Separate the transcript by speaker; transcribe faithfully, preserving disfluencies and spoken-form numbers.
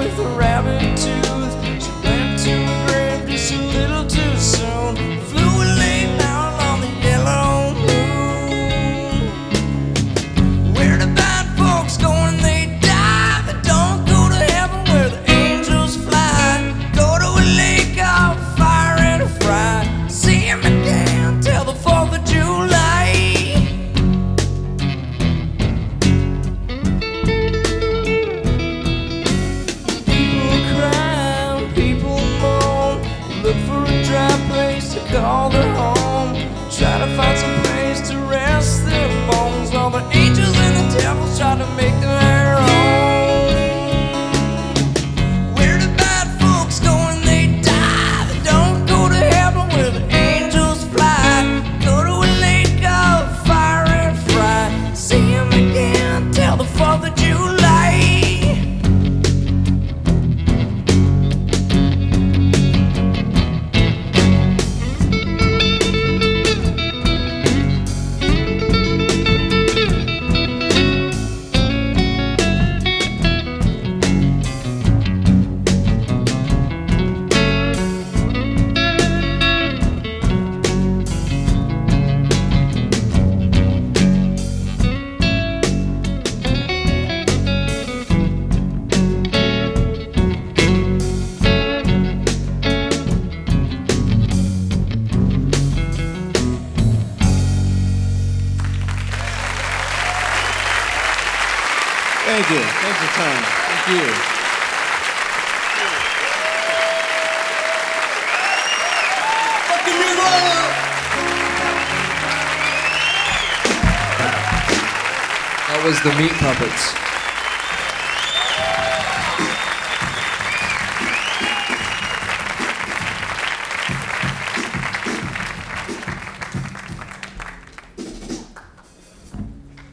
Speaker 1: with a rabbit tooth. She went to a grave just a little too soon. Flew late down on the yellow moon. Where the bad folks go when they die? They don't go to heaven where the angels fly. Go to a lake of fire and fry. See him again till the fourth of July. Look for a dry place to call their home. Try to find some place to rest their bones, while the angels and the devils try to make their own. Where do bad folks go when they die? They don't go to heaven where the angels fly. Go to a lake of fire and fry. See him again till the fourth of July.
Speaker 2: Thank you. Thanks for time. Thank you. Fucking Nirvana!
Speaker 3: That was the Meat Puppets.